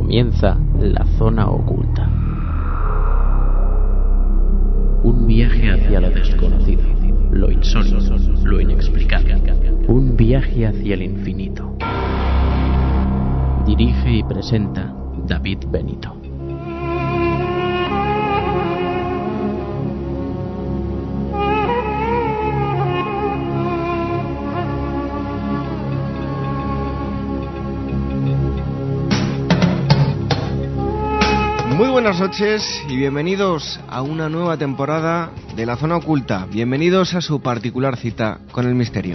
Comienza La Zona Oculta. Un viaje hacia lo desconocido, lo insólito, lo inexplicable. Un viaje hacia el infinito. Dirige y presenta David Benito. Muy buenas noches y bienvenidos a una nueva temporada de La Zona Oculta. Bienvenidos a su particular cita con el misterio.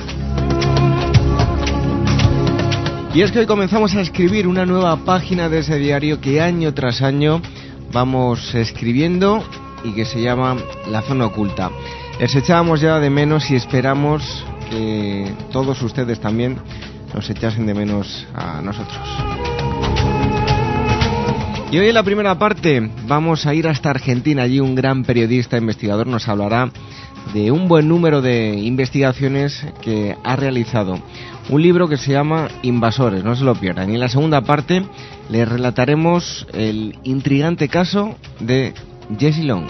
Y es que hoy comenzamos a escribir una nueva página de ese diario que año tras año vamos escribiendo y que se llama La Zona Oculta. Les echábamos ya de menos y esperamos que todos ustedes también nos echasen de menos a nosotros. Y hoy en la primera parte vamos a ir hasta Argentina. Allí un gran periodista investigador nos hablará de un buen número de investigaciones que ha realizado. Un libro que se llama Invasores, no se lo pierdan. Y en la segunda parte les relataremos el intrigante caso de Jessie Long.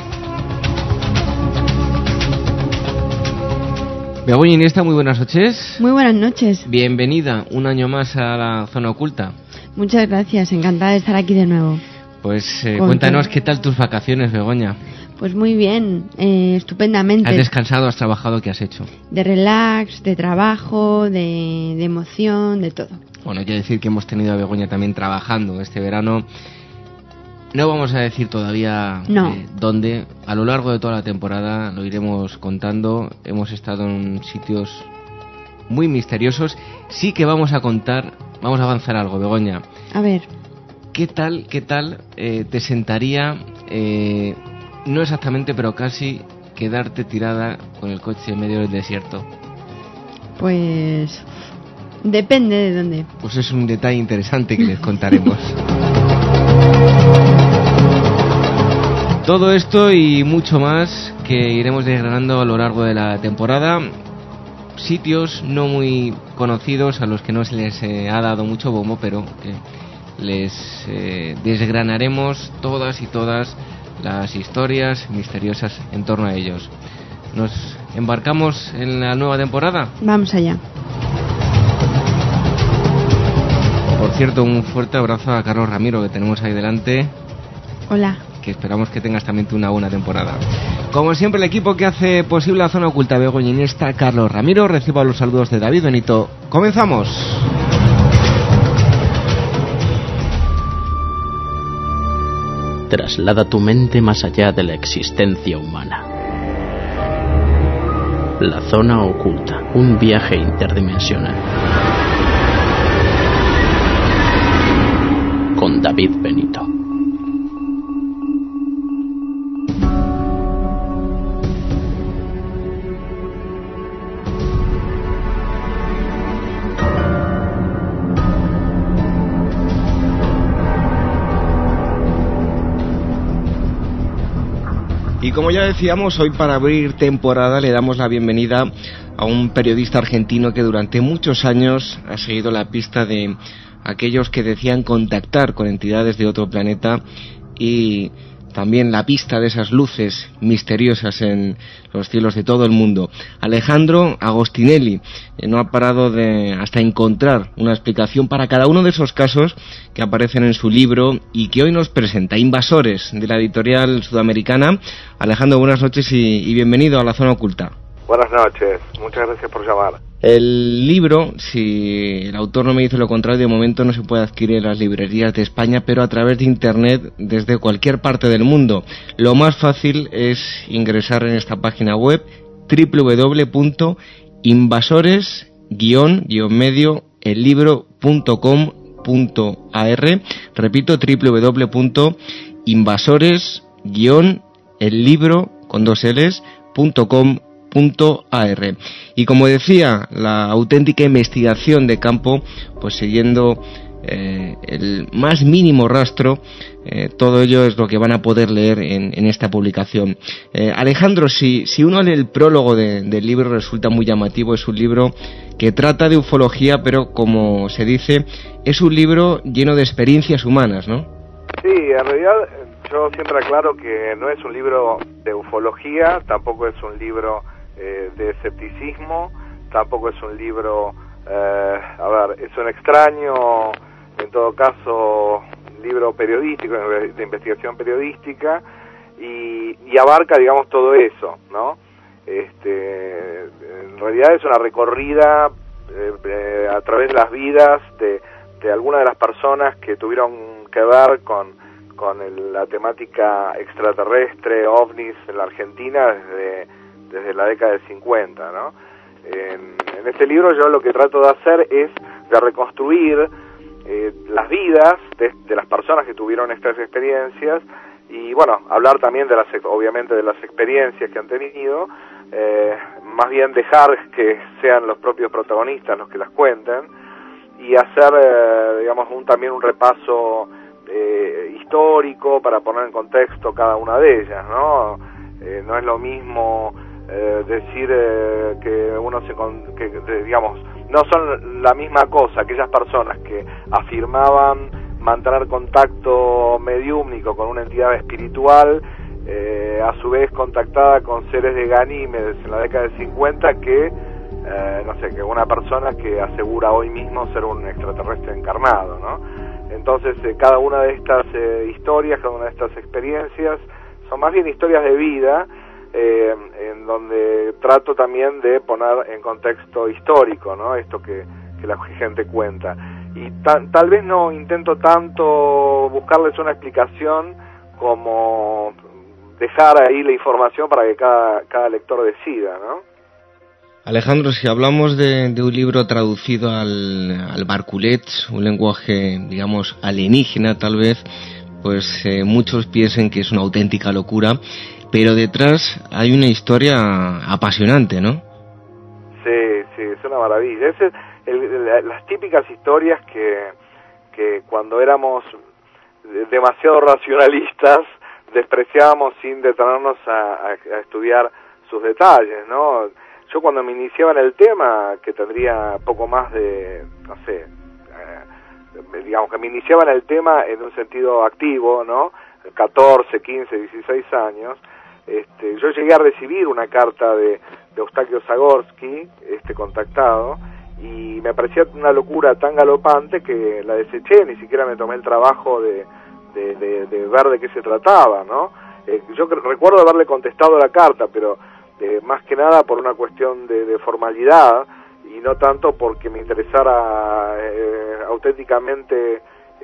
Begoña Iniesta, muy buenas noches. Muy buenas noches. Bienvenida un año más a La Zona Oculta. Muchas gracias, encantada de estar aquí de nuevo. Pues cuéntanos qué tal tus vacaciones, Begoña. Pues muy bien, estupendamente. ¿Has descansado, has trabajado, qué has hecho? De relax, de trabajo, de emoción, de todo. Bueno, hay que decir que hemos tenido a Begoña también trabajando este verano. No vamos a decir todavía dónde. A lo largo de toda la temporada lo iremos contando. Hemos estado en sitios muy misteriosos. Sí que vamos a contar, vamos a avanzar algo, Begoña. A ver. ¿Qué tal te sentaría, no exactamente, pero casi, quedarte tirada con el coche en medio del desierto? Pues depende de dónde. Pues es un detalle interesante que les contaremos. Todo esto y mucho más que iremos desgranando a lo largo de la temporada. Sitios no muy conocidos a los que no se les ha dado mucho bombo, pero que les desgranaremos todas las historias misteriosas en torno a ellos. ¿Nos embarcamos en la nueva temporada? Vamos allá. Por cierto, un fuerte abrazo a Carlos Ramiro, que tenemos ahí delante. Hola. Que esperamos que tengas también tú una buena temporada. Como siempre, el equipo que hace posible La Zona Oculta, Begoña Iniesta, Carlos Ramiro, reciba los saludos de David Benito. ¡Comenzamos! Traslada tu mente más allá de la existencia humana. La Zona Oculta, un viaje interdimensional. Con David Benito. Y como ya decíamos, hoy para abrir temporada le damos la bienvenida a un periodista argentino que durante muchos años ha seguido la pista de aquellos que decían contactar con entidades de otro planeta y también la pista de esas luces misteriosas en los cielos de todo el mundo. Alejandro Agostinelli no ha parado hasta encontrar una explicación para cada uno de esos casos que aparecen en su libro y que hoy nos presenta, Invasores, de la editorial sudamericana. Alejandro, buenas noches y bienvenido a La Zona Oculta. Buenas noches, muchas gracias por llamar. El libro, si el autor no me dice lo contrario, de momento no se puede adquirir en las librerías de España, pero a través de internet desde cualquier parte del mundo. Lo más fácil es ingresar en esta página web www.invasores-ellibro.com.ar. Repito, www.invasores-ellibro.com.ar. Y como decía, la auténtica investigación de campo, pues siguiendo el más mínimo rastro, todo ello es lo que van a poder leer en esta publicación. Alejandro, si uno lee el prólogo del libro, resulta muy llamativo. Es un libro que trata de ufología, pero como se dice, es un libro lleno de experiencias humanas, ¿no? Sí, en realidad yo siempre aclaro que no es un libro de ufología, tampoco es un libro de escepticismo, tampoco es un libro, es un extraño, en todo caso, un libro periodístico, de investigación periodística, y abarca, digamos, todo eso, ¿no? En realidad es una recorrida a través de las vidas de algunas de las personas que tuvieron que ver con la temática extraterrestre, ovnis en la Argentina desde la década del 50, ¿no? En este libro yo lo que trato de hacer es de reconstruir las vidas de las personas que tuvieron estas experiencias y, bueno, hablar también obviamente de las experiencias que han tenido, más bien dejar que sean los propios protagonistas los que las cuenten y hacer, digamos, también un repaso histórico para poner en contexto cada una de ellas, ¿no? No es lo mismo decir que digamos, no son la misma cosa aquellas personas que afirmaban mantener contacto mediúmnico con una entidad espiritual, a su vez contactada con seres de Ganímedes en la década del 50 que que una persona que asegura hoy mismo ser un extraterrestre encarnado, ¿no? Entonces, cada una de estas historias, cada una de estas experiencias, son más bien historias de vida, en donde trato también de poner en contexto histórico, ¿no? Esto que la gente cuenta. Y tal vez no intento tanto buscarles una explicación como dejar ahí la información para que cada lector decida, ¿no? Alejandro, si hablamos de un libro traducido al barculets, un lenguaje, digamos, alienígena tal vez, pues muchos piensen que es una auténtica locura, pero detrás hay una historia apasionante, ¿no? Sí, es una maravilla. Las típicas historias que cuando éramos demasiado racionalistas despreciábamos sin detenernos a estudiar sus detalles, ¿no? Yo cuando me iniciaba en el tema, que tendría poco más de, no sé, digamos que me iniciaba en el tema en un sentido activo, ¿no? 14, 15, 16 años, yo llegué a recibir una carta de Eustaquio Zagorski, contactado, y me parecía una locura tan galopante que la deseché, ni siquiera me tomé el trabajo de ver de qué se trataba, ¿no? Yo recuerdo haberle contestado la carta, pero más que nada por una cuestión de formalidad y no tanto porque me interesara auténticamente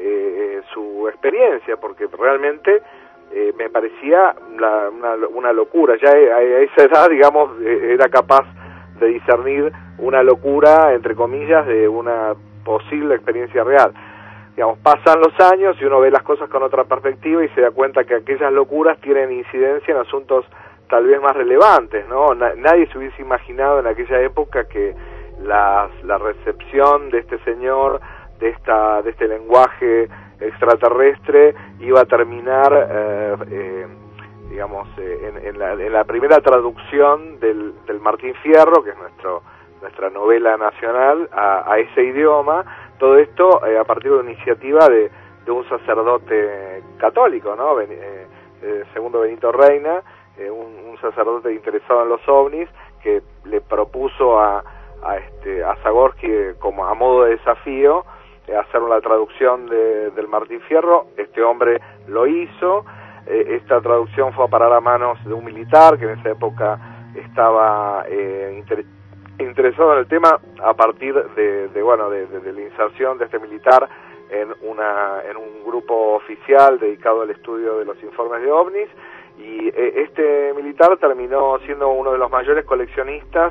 su experiencia, porque realmente me parecía una locura. Ya a esa edad, digamos, era capaz de discernir una locura, entre comillas, de una posible experiencia real. Digamos, pasan los años y uno ve las cosas con otra perspectiva y se da cuenta que aquellas locuras tienen incidencia en asuntos tal vez más relevantes, ¿no? Nadie se hubiese imaginado en aquella época que la recepción de este señor, de este lenguaje extraterrestre, iba a terminar, digamos, en la primera traducción del Martín Fierro, que es nuestra novela nacional, a ese idioma. Todo esto a partir de una iniciativa de un sacerdote católico, ¿no? Segundo Benito Reina, un sacerdote interesado en los ovnis, que le propuso a Zagorski, como a modo de desafío, hacer la traducción del Martín Fierro. Este hombre lo hizo. Esta traducción fue a parar a manos de un militar que en esa época estaba interesado en el tema, a partir de la inserción de este militar en un grupo oficial dedicado al estudio de los informes de ovnis. Y este militar terminó siendo uno de los mayores coleccionistas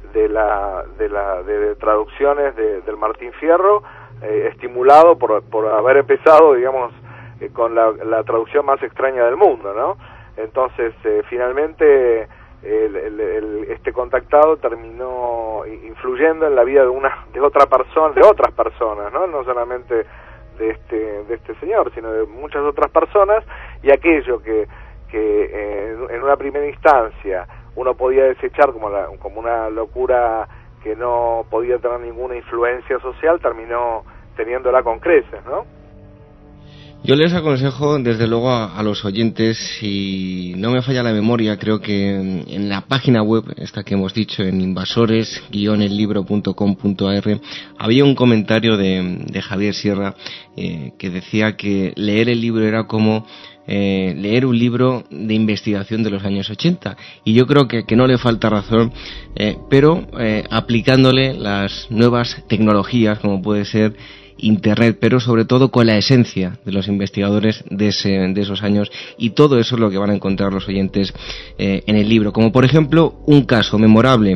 de traducciones del Martín Fierro, estimulado por haber empezado, digamos, con la traducción más extraña del mundo, ¿no? Entonces, finalmente, este contactado terminó influyendo en la vida de otras personas, ¿no? No solamente de este señor, sino de muchas otras personas, y aquello que en una primera instancia uno podía desechar como una locura que no podía tener ninguna influencia social, terminó teniéndola con creces, ¿no? Yo les aconsejo, desde luego, a los oyentes, si no me falla la memoria, creo que en la página web, esta que hemos dicho, en invasores-ellibro.com.ar, había un comentario de Javier Sierra que decía que leer el libro era como leer un libro de investigación de los años 80, y yo creo que no le falta razón, pero aplicándole las nuevas tecnologías, como puede ser Internet, pero sobre todo con la esencia de los investigadores de esos años, y todo eso es lo que van a encontrar los oyentes en el libro, como por ejemplo un caso memorable.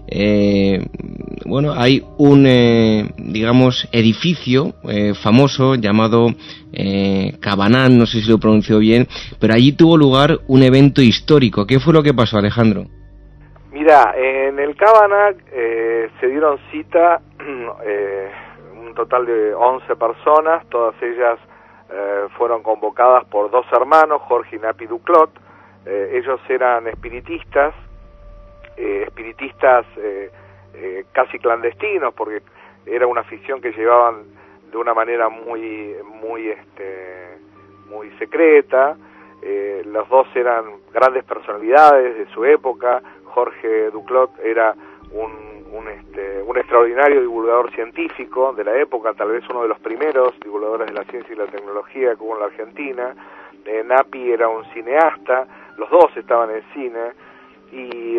Hay un digamos edificio famoso llamado Cabanán, no sé si lo pronuncio bien, pero allí tuvo lugar un evento histórico. ¿Qué fue lo que pasó, Alejandro? Mira, en el Cabanán se dieron cita un total de 11 personas, todas ellas fueron convocadas por dos hermanos, Jorge y Napi Duclot. Ellos eran espiritistas casi clandestinos, porque era una afición que llevaban de una manera muy secreta. Los dos eran grandes personalidades de su época. Jorge Duclot era un extraordinario divulgador científico de la época, tal vez uno de los primeros divulgadores de la ciencia y la tecnología que hubo en la Argentina. Napi era un cineasta, los dos estaban en cine, y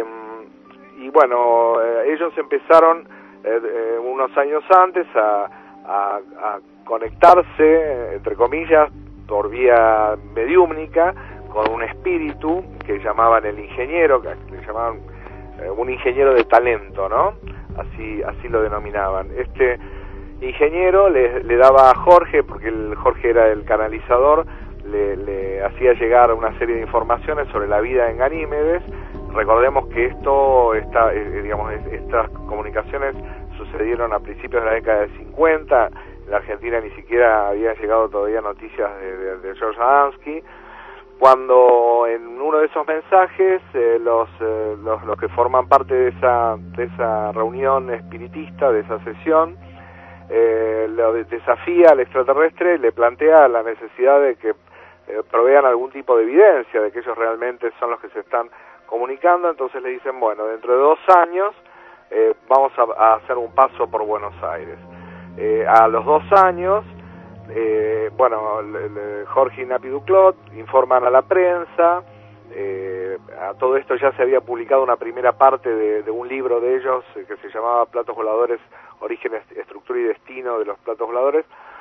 ellos empezaron unos años antes a conectarse, entre comillas, por vía mediúmnica, con un espíritu que llamaban el ingeniero, que le llamaban un ingeniero de talento, ¿no? Así lo denominaban. Este ingeniero le daba a Jorge, porque Jorge era el canalizador, le hacía llegar una serie de informaciones sobre la vida en Ganímedes. Recordemos que estas comunicaciones sucedieron a principios de la década de 50. En la Argentina ni siquiera habían llegado todavía noticias de George Adamski, cuando en uno de esos mensajes los que forman parte de esa reunión espiritista, de esa sesión, lo desafía al extraterrestre y le plantea la necesidad de que provean algún tipo de evidencia de que ellos realmente son los que se están comunicando. Entonces le dicen, bueno, dentro de 2 años vamos a hacer un paso por Buenos Aires. A los 2 años, Jorge y Napi Duclot informan a la prensa. A todo esto ya se había publicado una primera parte de un libro de ellos que se llamaba Platos Voladores, Origen, Estructura y Destino de los Platos Voladores.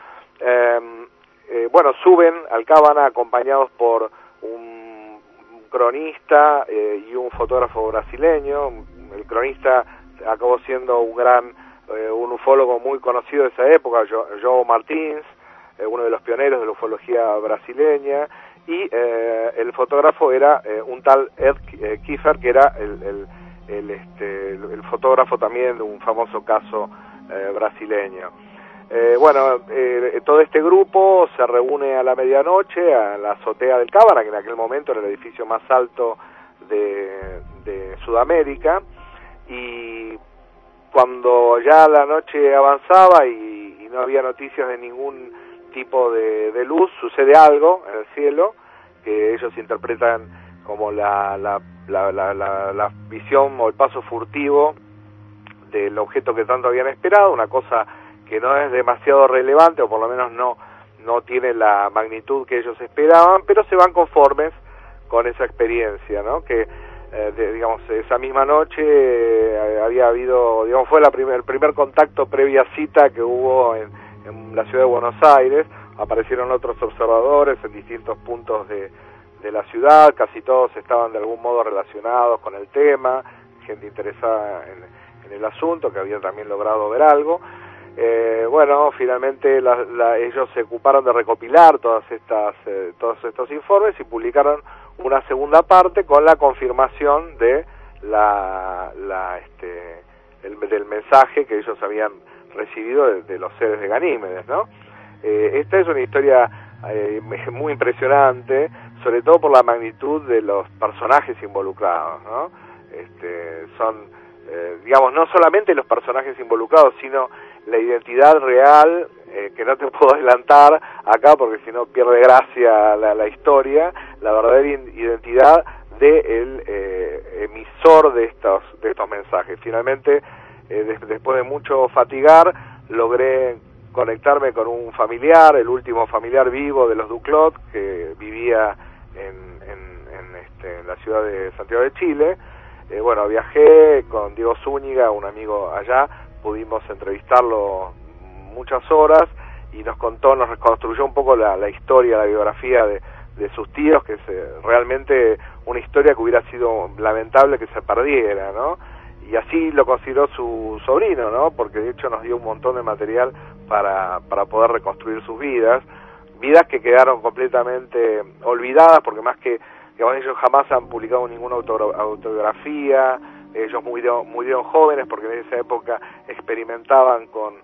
Suben al Cábana acompañados por un cronista y un fotógrafo brasileño. El cronista acabó siendo un ufólogo muy conocido de esa época, João Martins, uno de los pioneros de la ufología brasileña, y el fotógrafo era un tal Ed Kiefer, que era el fotógrafo también de un famoso caso brasileño. Todo este grupo se reúne a la medianoche a la azotea del Cábana, que en aquel momento era el edificio más alto de Sudamérica, y cuando ya la noche avanzaba y no había noticias de ningún tipo de luz, sucede algo en el cielo que ellos interpretan como la visión o el paso furtivo del objeto que tanto habían esperado, una cosa que no es demasiado relevante, o por lo menos no tiene la magnitud que ellos esperaban, pero se van conformes con esa experiencia, ¿no? Que esa misma noche había habido, fue el primer contacto previa cita que hubo en la ciudad de Buenos Aires. Aparecieron otros observadores en distintos puntos de la ciudad, casi todos estaban de algún modo relacionados con el tema, gente interesada en el asunto, que habían también logrado ver algo. Finalmente ellos se ocuparon de recopilar todos estos informes y publicaron una segunda parte con la confirmación de del mensaje que ellos habían recibido de los seres de Ganímedes, ¿no? Esta es una historia muy impresionante, sobre todo por la magnitud de los personajes involucrados, ¿no? Son, digamos, no solamente los personajes involucrados, sino la identidad real, que no te puedo adelantar acá porque si no pierde gracia la historia, la verdadera identidad del emisor de estos mensajes. Finalmente, después de mucho fatigar, logré conectarme con un familiar, el último familiar vivo de los Duclos, que vivía en la ciudad de Santiago de Chile. Bueno, viajé con Diego Zúñiga, un amigo allá, pudimos entrevistarlo muchas horas y nos reconstruyó un poco la historia, la biografía de sus tíos, que es realmente una historia que hubiera sido lamentable que se perdiera, ¿no? Y así lo consideró su sobrino, ¿no? Porque de hecho nos dio un montón de material para poder reconstruir sus vidas que quedaron completamente olvidadas, porque más que, digamos, ellos jamás han publicado ninguna autobiografía, ellos murieron jóvenes porque en esa época experimentaban con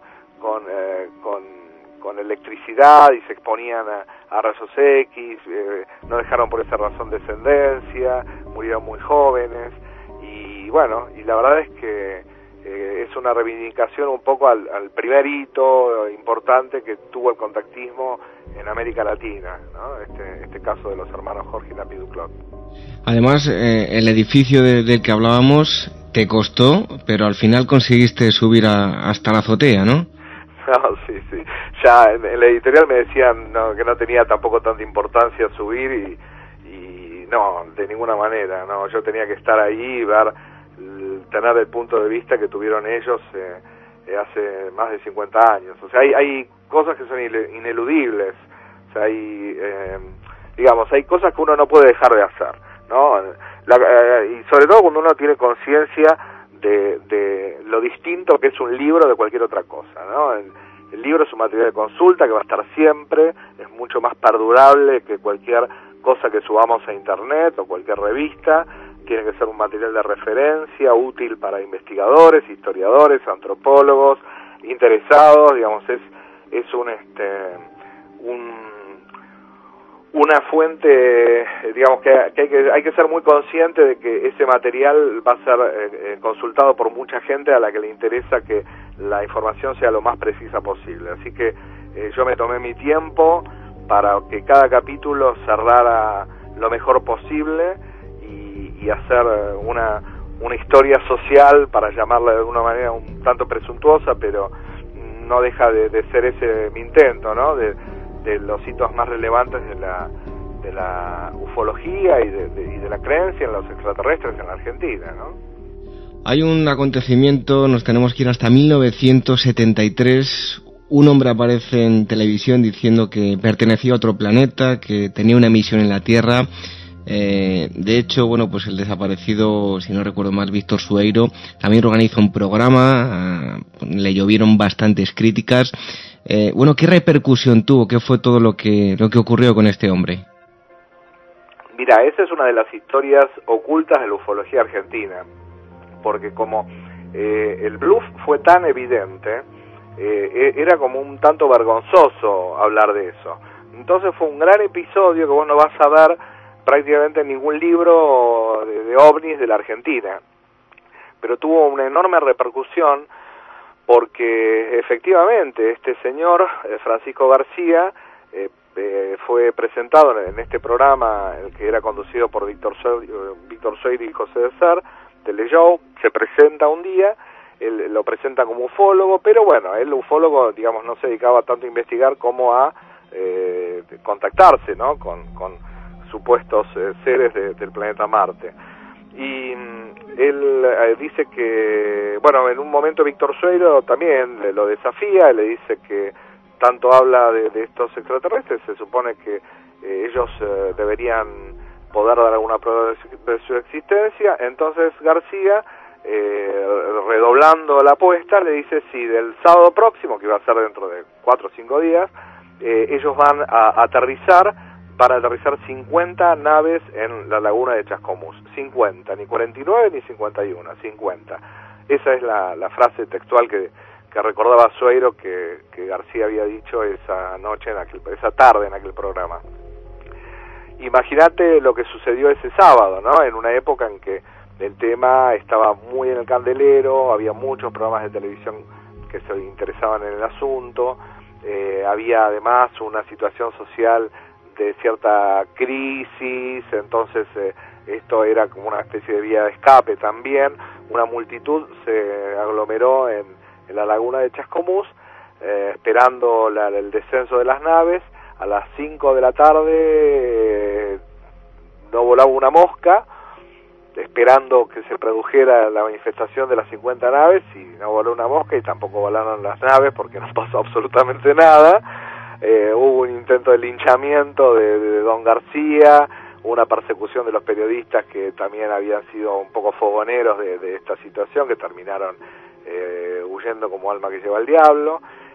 electricidad y se exponían a rayos X, no dejaron por esa razón descendencia, murieron muy jóvenes, y bueno, y la verdad es que es una reivindicación un poco al primer hito importante que tuvo el contactismo en América Latina, ¿no? Este caso de los hermanos Jorge y Napi Duclos. Además, el edificio del que hablábamos te costó, pero al final conseguiste subir hasta la azotea, ¿no? No, sí. Ya en la editorial me decían que no tenía tampoco tanta importancia subir y no, de ninguna manera, no. Yo tenía que estar ahí y tener el punto de vista que tuvieron ellos hace más de 50 años. O sea, hay cosas que son ineludibles. O sea, hay cosas que uno no puede dejar de hacer, ¿no? Y sobre todo cuando uno tiene conciencia de lo distinto que es un libro de cualquier otra cosa, ¿no? El libro es un material de consulta que va a estar siempre, es mucho más perdurable que cualquier cosa que subamos a internet o cualquier revista. Tiene que ser un material de referencia, útil para investigadores, historiadores, antropólogos, interesados, digamos, es una fuente, digamos, que hay que ser muy consciente de que ese material va a ser consultado por mucha gente a la que le interesa que la información sea lo más precisa posible. Así que yo me tomé mi tiempo para que cada capítulo cerrara lo mejor posible y hacer una historia social, para llamarla de alguna manera un tanto presuntuosa, pero no deja de ser ese mi intento, ¿no? De los hitos más relevantes de la ufología y de la creencia en los extraterrestres en la Argentina, ¿no? Hay un acontecimiento, nos tenemos que ir hasta 1973. Un hombre aparece en televisión diciendo que pertenecía a otro planeta, que tenía una misión en la Tierra. De hecho, bueno, pues el desaparecido, si no recuerdo mal, Víctor Sueiro, también organiza un programa, le llovieron bastantes críticas. Bueno, ¿qué repercusión tuvo? ¿Qué fue todo lo que ocurrió con este hombre? Mira, esa es una de las historias ocultas de la ufología argentina, porque como el bluff fue tan evidente, era como un tanto vergonzoso hablar de eso. Entonces fue un gran episodio que vos no vas a ver prácticamente en ningún libro de ovnis de la Argentina, pero tuvo una enorme repercusión porque efectivamente este señor, Francisco García, fue presentado en este programa, el que era conducido por Víctor Sueiro y José de Ser, Teleshow. Se presenta un día, él lo presenta como ufólogo, pero bueno, el ufólogo, digamos, no se dedicaba tanto a investigar como a contactarse, ¿no?, con supuestos seres del planeta Marte. Y él dice que, bueno, en un momento Víctor Sueiro también lo desafía, le dice que tanto habla de estos extraterrestres, se supone que ellos deberían poder dar alguna prueba de su existencia. Entonces García, redoblando la apuesta, le dice si del sábado próximo, que va a ser dentro de 4 o 5 días, ellos van a aterrizar 50 naves en la laguna de Chascomús. 50, ni 49 ni 51, 50. Esa es la frase textual que recordaba Sueiro que García había dicho esa tarde en aquel programa. Imagínate lo que sucedió ese sábado, ¿no? En una época en que el tema estaba muy en el candelero, había muchos programas de televisión que se interesaban en el asunto, había además una situación social de cierta crisis, entonces esto era como una especie de vía de escape también. Una multitud se aglomeró en la laguna de Chascomús, esperando el descenso de las naves. A las 5 de la tarde no volaba una mosca, esperando que se produjera la manifestación de las 50 naves, y no voló una mosca y tampoco volaron las naves porque no pasó absolutamente nada. Hubo un intento de linchamiento de don García, una persecución de los periodistas que también habían sido un poco fogoneros de esta situación, que terminaron huyendo como alma que lleva el diablo,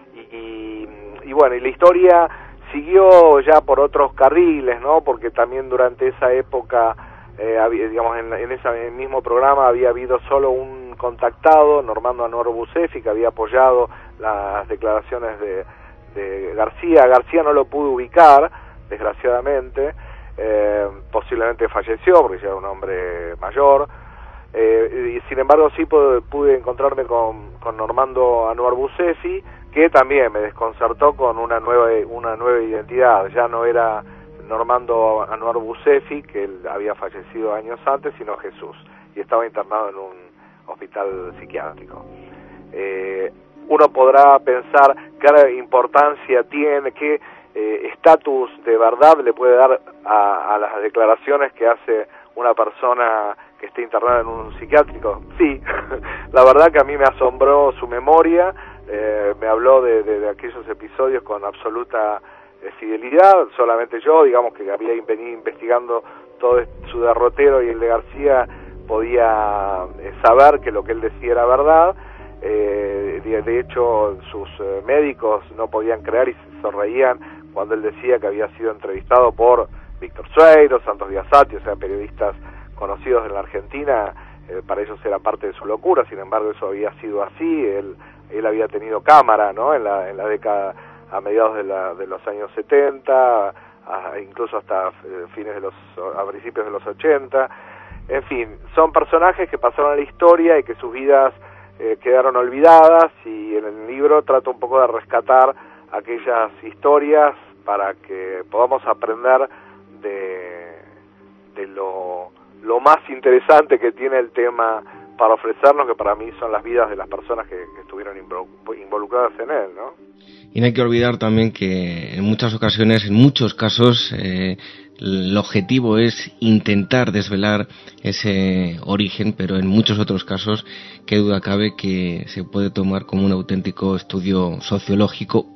y bueno, y la historia siguió ya por otros carriles, ¿no? Porque también durante esa época, digamos, en ese mismo programa había habido solo un contactado, Normando Anwar Busefi, que había apoyado las declaraciones de García. García no lo pudo ubicar, desgraciadamente, posiblemente falleció porque ya era un hombre mayor, y sin embargo sí pude encontrarme con Normando Anwar Busefi, que también me desconcertó con una nueva identidad. Ya no era Normando Anwar Busefi, que él había fallecido años antes, sino Jesús, y estaba internado en un hospital psiquiátrico. Uno podrá pensar qué importancia tiene, qué estatus de verdad le puede dar a las declaraciones que hace una persona que esté internada en un psiquiátrico. Sí, la verdad que a mí me asombró su memoria. Me habló de aquellos episodios con absoluta fidelidad. Solamente yo, digamos, que había venido investigando todo su derrotero y el de García, podía saber que lo que él decía era verdad. De hecho, sus médicos no podían creer y se sonreían cuando él decía que había sido entrevistado por Víctor Sueiro, Santos Biasati, o sea, periodistas conocidos en la Argentina. Para ellos era parte de su locura. Sin embargo, eso había sido así. Él había tenido cámara, ¿no? En la década, a mediados de los años 70, incluso hasta a principios de los 80. En fin, son personajes que pasaron a la historia y que sus vidas quedaron olvidadas, y en el libro trato un poco de rescatar aquellas historias para que podamos aprender de lo más interesante que tiene el tema para ofrecernos, que para mí son las vidas de las personas que estuvieron involucradas en él, ¿no? Y no hay que olvidar también que en muchas ocasiones, en muchos casos, el objetivo es intentar desvelar ese origen, pero en muchos otros casos, qué duda cabe que se puede tomar como un auténtico estudio sociológico,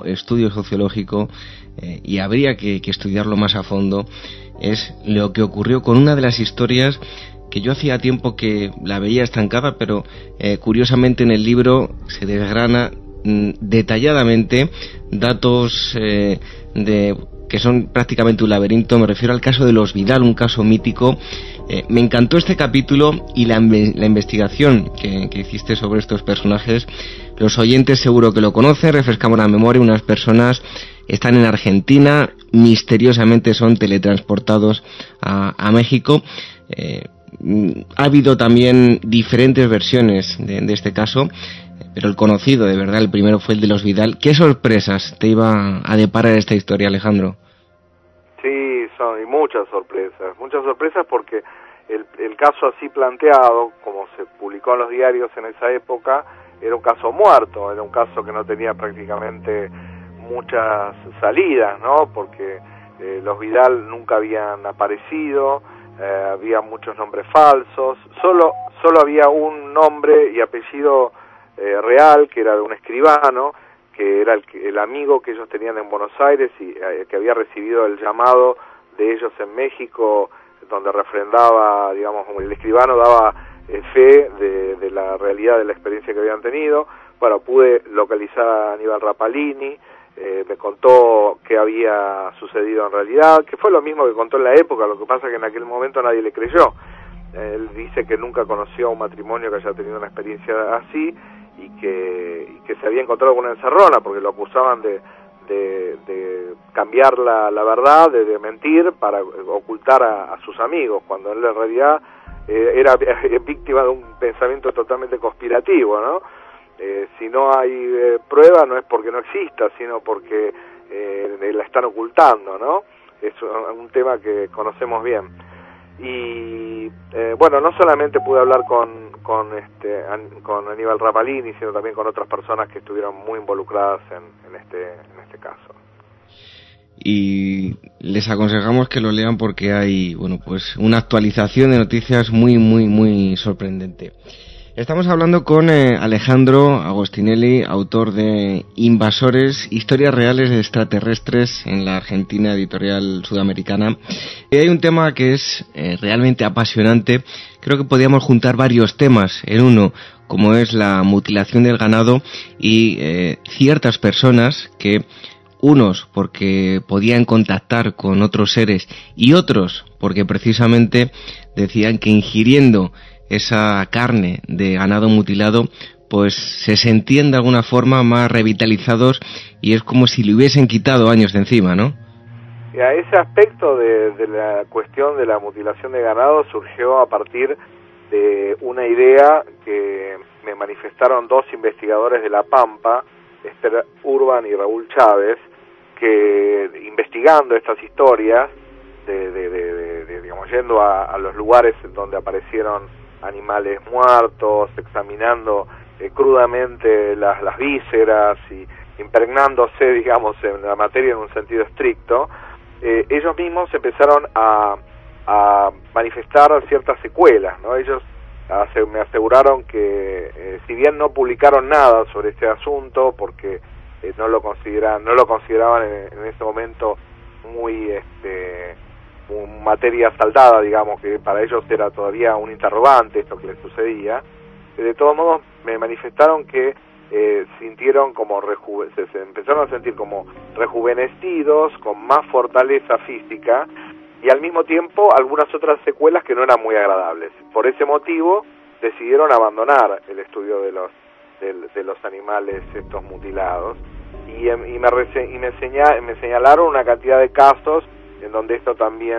y habría que estudiarlo más a fondo. Es lo que ocurrió con una de las historias que yo hacía tiempo que la veía estancada, pero curiosamente en el libro se desgrana detalladamente datos que son prácticamente un laberinto. Me refiero al caso de los Vidal, un caso mítico. Me encantó este capítulo y la investigación que hiciste sobre estos personajes. Los oyentes seguro que lo conocen. Refrescamos la memoria. Unas personas están en Argentina, misteriosamente son teletransportados a México. Ha habido también diferentes versiones de este caso, pero el conocido, de verdad, el primero fue el de los Vidal. ¿Qué sorpresas te iba a deparar esta historia, Alejandro? Sí, son muchas sorpresas porque el caso así planteado, como se publicó en los diarios en esa época, era un caso muerto, era un caso que no tenía prácticamente muchas salidas, ¿no? Porque los Vidal nunca habían aparecido, había muchos nombres falsos, solo había un nombre y apellido real, que era de un escribano, que era el amigo que ellos tenían en Buenos Aires y que había recibido el llamado de ellos en México, donde refrendaba, digamos, el escribano daba fe de la realidad de la experiencia que habían tenido. Bueno, pude localizar a Aníbal Rapalini, me contó qué había sucedido en realidad, que fue lo mismo que contó en la época, lo que pasa que en aquel momento nadie le creyó. Él dice que nunca conoció a un matrimonio que haya tenido una experiencia así, y que se había encontrado con una encerrona porque lo acusaban de cambiar la verdad, de mentir para ocultar a sus amigos, cuando él en realidad era víctima de un pensamiento totalmente conspirativo, ¿no? Si no hay prueba no es porque no exista, sino porque la están ocultando, ¿no? Es un tema que conocemos bien. Y bueno, no solamente pude hablar con Aníbal Rapalini, sino también con otras personas que estuvieron muy involucradas en este caso. Y les aconsejamos que lo lean porque hay, bueno, pues una actualización de noticias muy sorprendente. Estamos hablando con Alejandro Agostinelli, autor de Invasores, historias reales de extraterrestres en la Argentina, editorial sudamericana. Y hay un tema que es realmente apasionante. Creo que podríamos juntar varios temas en uno, como es la mutilación del ganado y ciertas personas que, unos porque podían contactar con otros seres y otros porque precisamente decían que ingiriendo esa carne de ganado mutilado pues se sentían de alguna forma más revitalizados y es como si le hubiesen quitado años de encima, ¿no? Y a ese aspecto de la cuestión de la mutilación de ganado surgió a partir de una idea que me manifestaron dos investigadores de La Pampa, Esther Urban y Raúl Chávez, que investigando estas historias, digamos, yendo a los lugares donde aparecieron animales muertos, examinando crudamente las vísceras y impregnándose, digamos, en la materia en un sentido estricto, ellos mismos empezaron a manifestar ciertas secuelas, ¿no? Ellos me aseguraron que si bien no publicaron nada sobre este asunto porque no lo consideraban en ese momento muy materia saldada, digamos, que para ellos era todavía un interrogante esto que les sucedía. De todos modos me manifestaron que sintieron como se empezaron a sentir como rejuvenecidos, con más fortaleza física y al mismo tiempo algunas otras secuelas que no eran muy agradables. Por ese motivo decidieron abandonar el estudio de los animales estos mutilados y me señalaron una cantidad de casos en donde esto también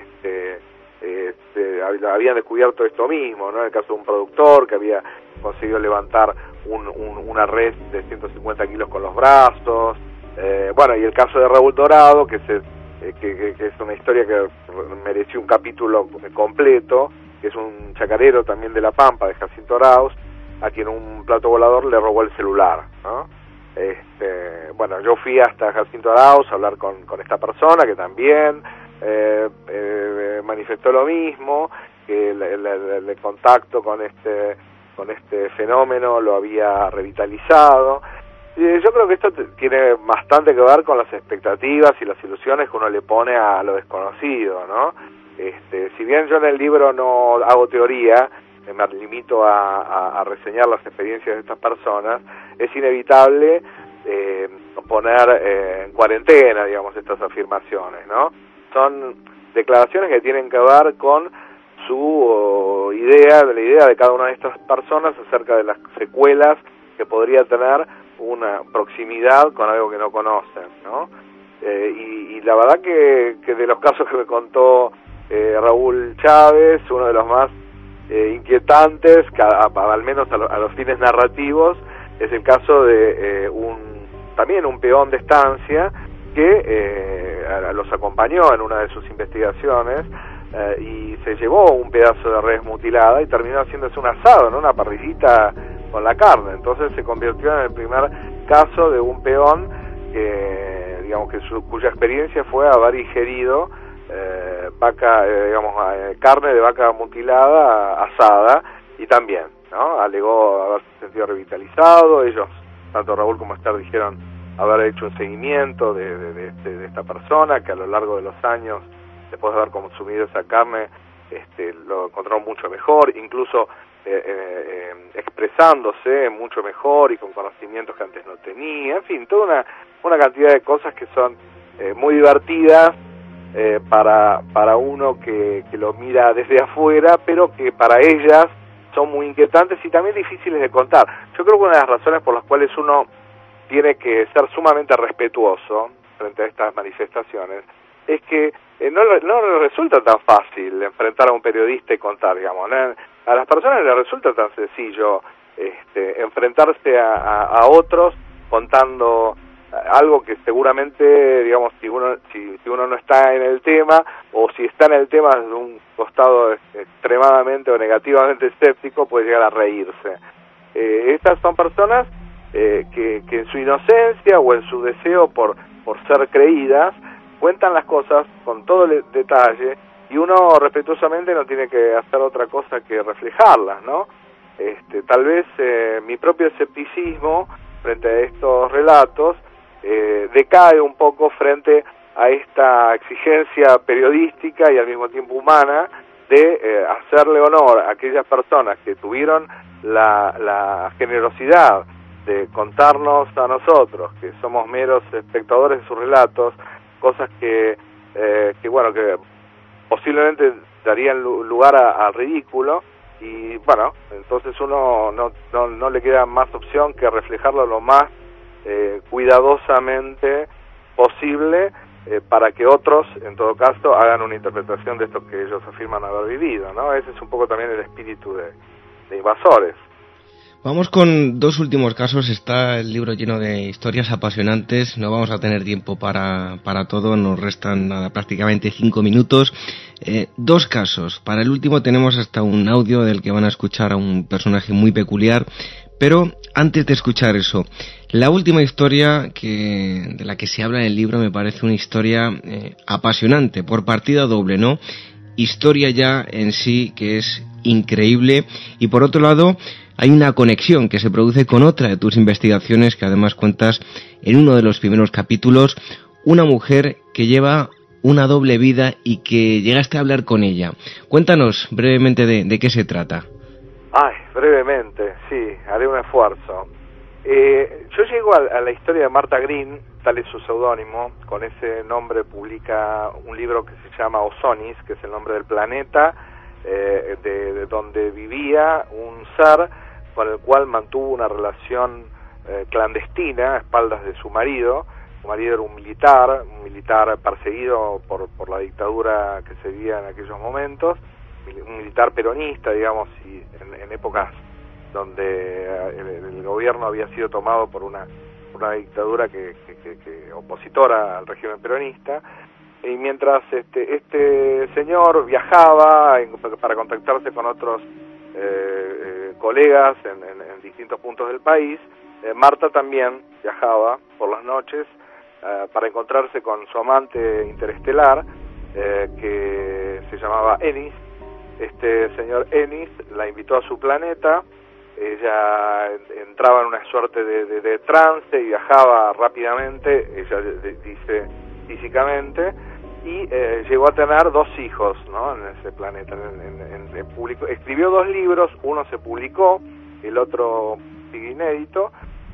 habían descubierto esto mismo, ¿no? En el caso de un productor que había conseguido levantar una red de 150 kilos con los brazos, bueno, y el caso de Raúl Dorado, que es una historia que mereció un capítulo completo, que es un chacarero también de La Pampa, de Jacinto Arauz, a quien un plato volador le robó el celular, ¿no? Bueno, yo fui hasta Jacinto Arauz a hablar con esta persona que también manifestó lo mismo, que el contacto con este fenómeno lo había revitalizado. Yo creo que esto tiene bastante que ver con las expectativas y las ilusiones que uno le pone a lo desconocido, ¿no? Si bien yo en el libro no hago teoría, me limito a reseñar las experiencias de estas personas, es inevitable poner en cuarentena, digamos, estas afirmaciones, ¿no? Son declaraciones que tienen que ver con la idea de cada una de estas personas acerca de las secuelas que podría tener una proximidad con algo que no conocen, ¿no? Y la verdad que de los casos que me contó Raúl Chávez, uno de los más inquietantes, al menos a los fines narrativos, es el caso de también un peón de estancia que los acompañó en una de sus investigaciones y se llevó un pedazo de res mutilada y terminó haciéndose un asado, ¿no? Una parrillita con la carne. Entonces se convirtió en el primer caso de un peón que, digamos, cuya experiencia fue haber ingerido carne de vaca mutilada asada, y también, ¿no? Alegó haberse sentido revitalizado. Ellos, tanto Raúl como Esther, dijeron haber hecho un seguimiento de esta persona, que a lo largo de los años, después de haber consumido esa carne, lo encontraron mucho mejor, incluso expresándose mucho mejor y con conocimientos que antes no tenía. En fin, toda una cantidad de cosas que son muy divertidas para uno que lo mira desde afuera, pero que para ellas son muy inquietantes y también difíciles de contar. Yo creo que una de las razones por las cuales uno tiene que ser sumamente respetuoso frente a estas manifestaciones es que no le resulta tan fácil enfrentar a un periodista y contar, digamos, ¿no? A las personas les resulta tan sencillo enfrentarse a otros contando algo que seguramente, digamos, si uno no está en el tema, o si está en el tema desde un costado extremadamente o negativamente escéptico, puede llegar a reírse. Estas son personas que en su inocencia o en su deseo por ser creídas, cuentan las cosas con todo el detalle, y uno respetuosamente no tiene que hacer otra cosa que reflejarlas, ¿no? Tal vez mi propio escepticismo frente a estos relatos decae un poco frente a esta exigencia periodística y al mismo tiempo humana de hacerle honor a aquellas personas que tuvieron la generosidad de contarnos a nosotros, que somos meros espectadores de sus relatos, cosas que posiblemente darían lugar al ridículo, y bueno, entonces uno no le queda más opción que reflejarlo lo más cuidadosamente posible, para que otros, en todo caso, hagan una interpretación de esto que ellos afirman haber vivido, ¿no? Ese es un poco también el espíritu de Invasores. Vamos con dos últimos casos. Está el libro lleno de historias apasionantes. No vamos a tener tiempo para todo. Nos restan prácticamente 5 minutos. Dos casos. Para el último tenemos hasta un audio del que van a escuchar a un personaje muy peculiar. Pero antes de escuchar eso, la última historia de la que se habla en el libro me parece una historia apasionante, por partida doble, ¿no? Historia ya en sí que es increíble, y por otro lado hay una conexión que se produce con otra de tus investigaciones que además cuentas en uno de los primeros capítulos, una mujer que lleva una doble vida y que llegaste a hablar con ella. Cuéntanos brevemente de qué se trata. Brevemente, sí, haré un esfuerzo. Yo llego a la historia de Martha Green, tal es su seudónimo. Con ese nombre publica un libro que se llama Ozonis, que es el nombre del planeta de donde vivía un ser con el cual mantuvo una relación clandestina a espaldas de su marido. Su marido era un militar perseguido por la dictadura que se vivía en aquellos momentos, un militar peronista, digamos, y en épocas donde el gobierno había sido tomado por una dictadura que opositora al régimen peronista. Y mientras este señor viajaba para contactarse con otros colegas en distintos puntos del país, Marta también viajaba por las noches para encontrarse con su amante interestelar, que se llamaba Ennis. Este señor Ennis la invitó a su planeta. Ella entraba en una suerte de trance y viajaba rápidamente, ella dice físicamente, y llegó a tener 2 hijos, ¿no? En ese planeta, en público. Escribió 2 libros, uno se publicó, el otro sigue inédito.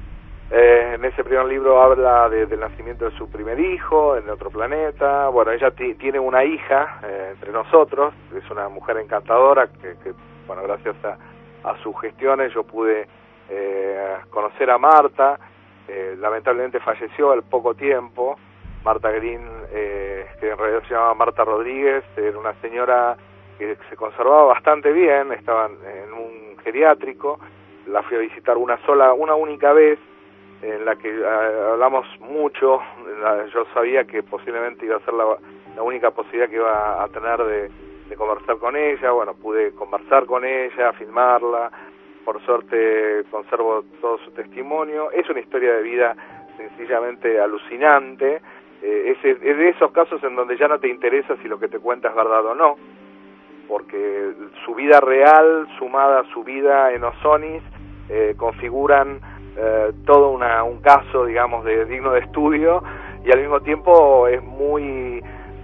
En ese primer libro habla del nacimiento de su primer hijo en otro planeta. Bueno, ella tiene una hija entre nosotros, es una mujer encantadora que bueno, gracias a sus gestiones yo pude conocer a Marta. Lamentablemente falleció al poco tiempo. Martha Green, que en realidad se llamaba Marta Rodríguez, era una señora que se conservaba bastante bien, estaba en un geriátrico. La fui a visitar una única vez, en la que hablamos mucho. Yo sabía que posiblemente iba a ser la única posibilidad que iba a tener de conversar con ella. Bueno, pude conversar con ella, filmarla. Por suerte conservo todo su testimonio. Es una historia de vida sencillamente alucinante. Es de esos casos en donde ya no te interesa si lo que te cuenta es verdad o no, porque su vida real sumada a su vida en Ozonis configuran todo un caso, digamos, digno de estudio, y al mismo tiempo es muy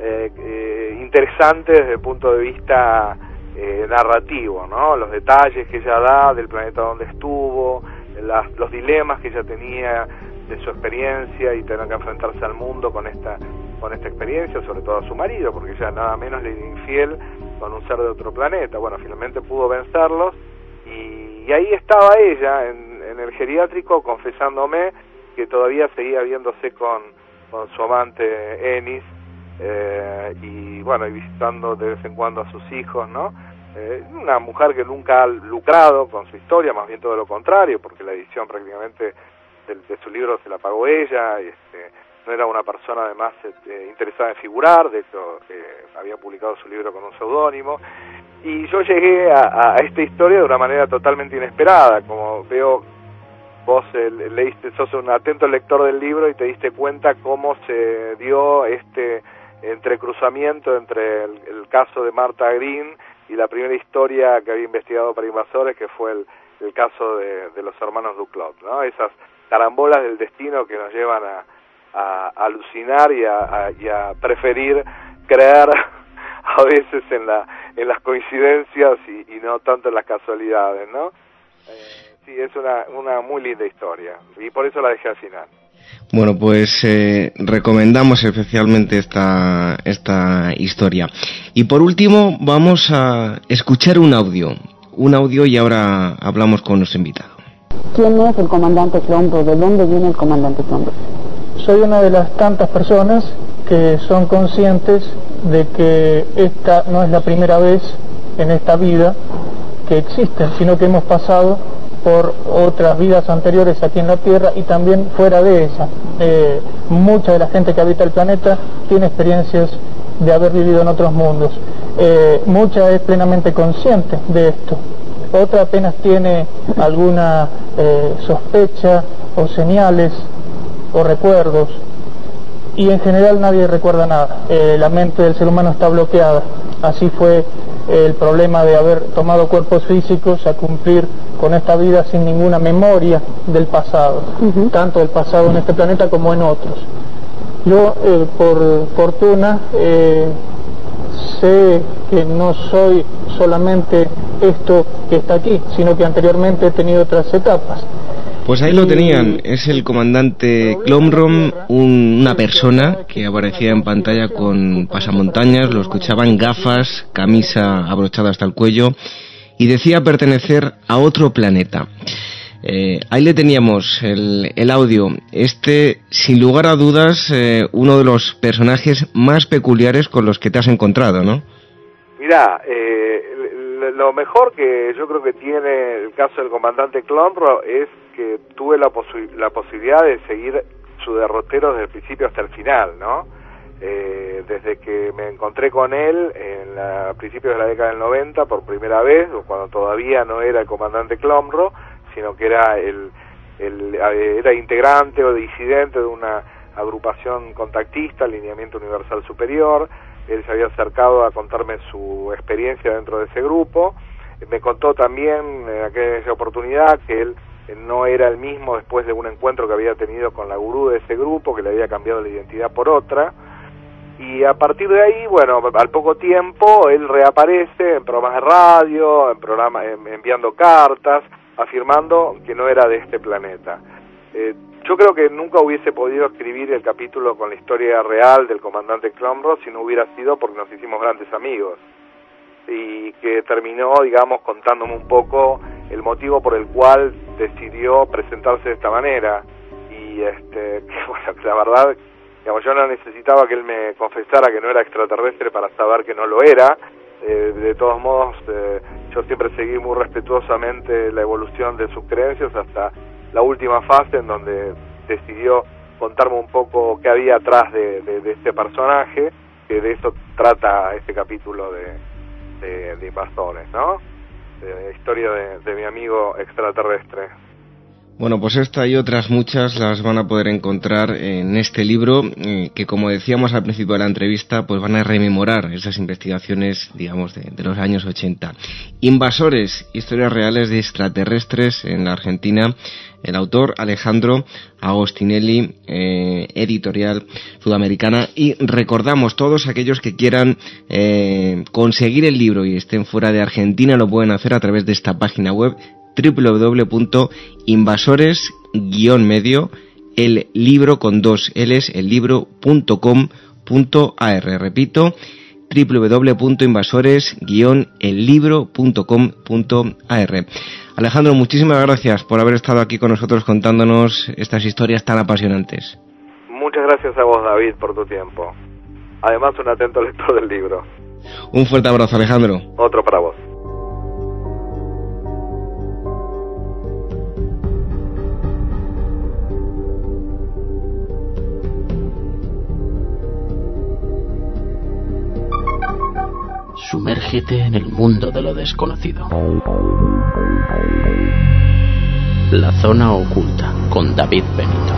interesante desde el punto de vista narrativo, ¿no? Los detalles que ella da del planeta donde estuvo, los dilemas que ella tenía de su experiencia y tener que enfrentarse al mundo con esta experiencia, sobre todo a su marido, porque ella nada menos le era infiel con un ser de otro planeta. Bueno, finalmente pudo vencerlos, y y ahí estaba ella en el geriátrico confesándome que todavía seguía viéndose con su amante Ennis, y bueno, y visitando de vez en cuando a sus hijos, ¿no? Una mujer que nunca ha lucrado con su historia, más bien todo lo contrario, porque la edición prácticamente de su libro se la pagó ella, y no era una persona además interesada en figurar, de hecho había publicado su libro con un seudónimo, y yo llegué a esta historia de una manera totalmente inesperada. Como veo, vos leíste, sos un atento lector del libro y te diste cuenta cómo se dio este entrecruzamiento entre el caso de Martha Green y la primera historia que había investigado para Invasores, que fue el caso de los hermanos Duclos, ¿no? Esas carambolas del destino que nos llevan a alucinar y a preferir creer a veces en las coincidencias y no tanto en las casualidades, ¿no? Sí, es una muy linda historia y por eso la dejé al final. Bueno, pues recomendamos especialmente esta historia. Y por último vamos a escuchar un audio y ahora hablamos con nuestro invitado. ¿Quién es el comandante Clomro? ¿De dónde viene el comandante Clomro? Soy una de las tantas personas que son conscientes de que esta no es la primera vez en esta vida que existen, sino que hemos pasado por otras vidas anteriores aquí en la Tierra y también fuera de ella. Mucha de la gente que habita el planeta tiene experiencias de haber vivido en otros mundos. Mucha es plenamente consciente de esto. Otra apenas tiene alguna sospecha o señales o recuerdos, y en general nadie recuerda nada. La mente del ser humano está bloqueada. Así fue el problema de haber tomado cuerpos físicos a cumplir con esta vida sin ninguna memoria del pasado, tanto del pasado en este planeta como en otros. Yo, por fortuna, sé que no soy solamente esto que está aquí, sino que anteriormente he tenido otras etapas. Pues ahí lo tenían, es el comandante Clomrom, una persona que aparecía en pantalla con pasamontañas, lo escuchaban, gafas, camisa abrochada hasta el cuello, y decía pertenecer a otro planeta. Ahí le teníamos el audio. Sin lugar a dudas, uno de los personajes más peculiares con los que te has encontrado, ¿no? Mirá, lo mejor que yo creo que tiene el caso del comandante Clomro es que tuve la posibilidad de seguir su derrotero desde el principio hasta el final, ¿no? Desde que me encontré con él a principios de la década del 90 por primera vez, o cuando todavía no era el comandante Clomro, sino que era era integrante o disidente de una agrupación contactista, Alineamiento Universal Superior. Él se había acercado a contarme su experiencia dentro de ese grupo. Me contó también en aquella oportunidad que él no era el mismo después de un encuentro que había tenido con la gurú de ese grupo, que le había cambiado la identidad por otra. Y a partir de ahí, bueno, al poco tiempo él reaparece en programas de radio, enviando cartas, afirmando que no era de este planeta. Yo creo que nunca hubiese podido escribir el capítulo con la historia real del comandante Clomro si no hubiera sido porque nos hicimos grandes amigos, y que terminó, digamos, contándome un poco el motivo por el cual decidió presentarse de esta manera. Y bueno, la verdad, digamos, yo no necesitaba que él me confesara que no era extraterrestre para saber que no lo era. De todos modos, yo siempre seguí muy respetuosamente la evolución de sus creencias hasta la última fase, en donde decidió contarme un poco qué había atrás de este personaje, que de eso trata este capítulo de Invasores, ¿no? De la historia de mi amigo extraterrestre. Bueno, pues esta y otras muchas las van a poder encontrar en este libro, que como decíamos al principio de la entrevista, pues van a rememorar esas investigaciones, digamos, de los años 80. Invasores, historias reales de extraterrestres en la Argentina. El autor Alejandro Agostinelli, editorial Sudamericana. Y recordamos, todos aquellos que quieran conseguir el libro y estén fuera de Argentina, lo pueden hacer a través de esta página web www.invasores-medio, el libro con 2 L's, el libro.com.ar. Repito, www.invasores-ellibro.com.ar. Alejandro, muchísimas gracias por haber estado aquí con nosotros contándonos estas historias tan apasionantes. Muchas gracias a vos, David, por tu tiempo. Además, un atento lector del libro. Un fuerte abrazo, Alejandro. Otro para vos. Sumérgete en el mundo de lo desconocido. La zona oculta, con David Benito.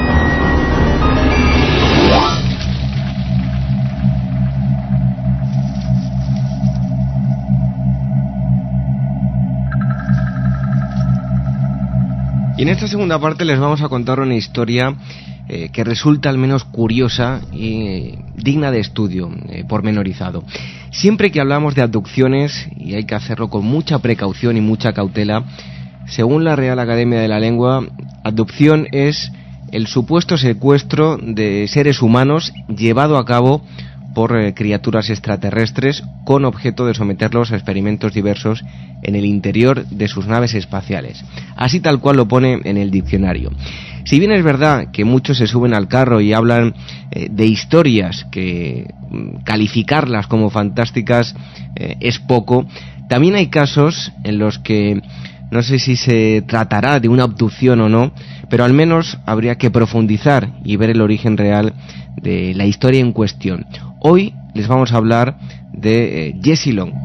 Y en esta segunda parte les vamos a contar una historia que resulta al menos curiosa y digna de estudio, pormenorizado. Siempre que hablamos de abducciones, y hay que hacerlo con mucha precaución y mucha cautela, según la Real Academia de la Lengua, abducción es el supuesto secuestro de seres humanos llevado a cabo por criaturas extraterrestres con objeto de someterlos a experimentos diversos en el interior de sus naves espaciales. Así tal cual lo pone en el diccionario. Si bien es verdad que muchos se suben al carro y hablan de historias que calificarlas como fantásticas es poco, también hay casos en los que no sé si se tratará de una abducción o no, pero al menos habría que profundizar y ver el origen real de la historia en cuestión. Hoy les vamos a hablar de Jessie Long.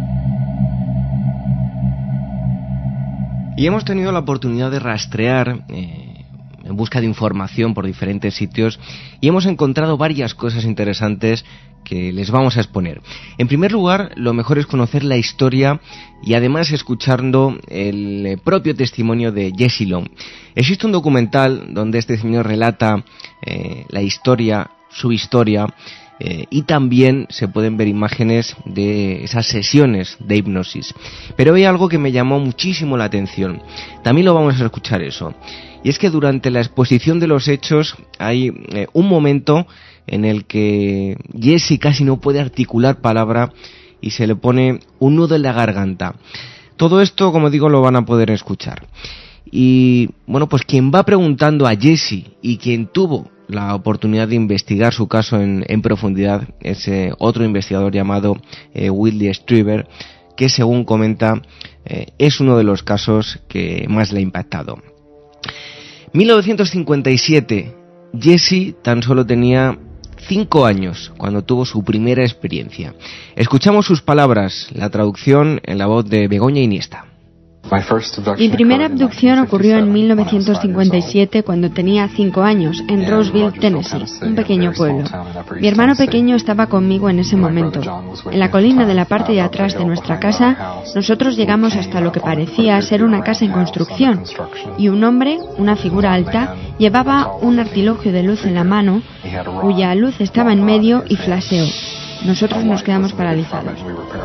Y hemos tenido la oportunidad de rastrear en busca de información por diferentes sitios y hemos encontrado varias cosas interesantes que les vamos a exponer. En primer lugar, lo mejor es conocer la historia y además escuchando el propio testimonio de Jessie Long. Existe un documental donde este señor relata la historia, su historia, y también se pueden ver imágenes de esas sesiones de hipnosis. Pero hay algo que me llamó muchísimo la atención. También lo vamos a escuchar eso. Y es que durante la exposición de los hechos hay un momento en el que Jessie casi no puede articular palabra y se le pone un nudo en la garganta. Todo esto, como digo, lo van a poder escuchar. Y bueno, pues quien va preguntando a Jessie y quien tuvo la oportunidad de investigar su caso en profundidad es otro investigador llamado Whitley Strieber, que según comenta es uno de los casos que más le ha impactado. 1957, Jessie tan solo tenía 5 años cuando tuvo su primera experiencia. Escuchamos sus palabras, la traducción en la voz de Begoña Iniesta. Mi primera abducción ocurrió en 1957 cuando tenía 5 años, en Roseville, Tennessee, un pequeño pueblo. Mi hermano pequeño estaba conmigo en ese momento. En la colina de la parte de atrás de nuestra casa, nosotros llegamos hasta lo que parecía ser una casa en construcción, y un hombre, una figura alta, llevaba un artilugio de luz en la mano, cuya luz estaba en medio y flasheó. Nosotros nos quedamos paralizados.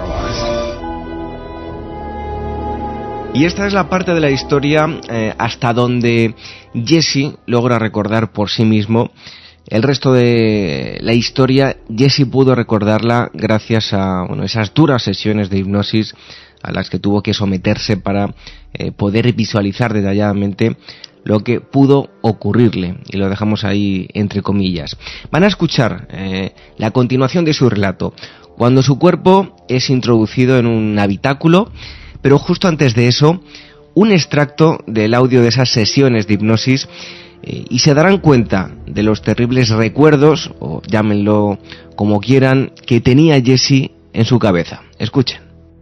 Y esta es la parte de la historia hasta donde Jessie logra recordar por sí mismo. El resto de la historia, Jessie pudo recordarla gracias a esas duras sesiones de hipnosis a las que tuvo que someterse para poder visualizar detalladamente lo que pudo ocurrirle. Y lo dejamos ahí entre comillas. Van a escuchar la continuación de su relato, cuando su cuerpo es introducido en un habitáculo. Pero justo antes de eso, un extracto del audio de esas sesiones de hipnosis y se darán cuenta de los terribles recuerdos, o llámenlo como quieran, que tenía Jessie en su cabeza. Escuchen.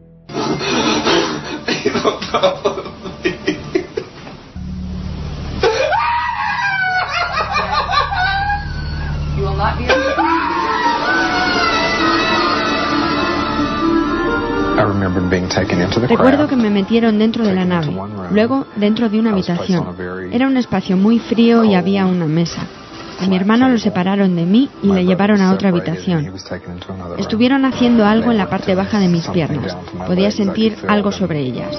Recuerdo que me metieron dentro de la nave, luego dentro de una habitación. Era un espacio muy frío y había una mesa. A mi hermano lo separaron de mí y le llevaron a otra habitación. Estuvieron haciendo algo en la parte baja de mis piernas. Podía sentir algo sobre ellas.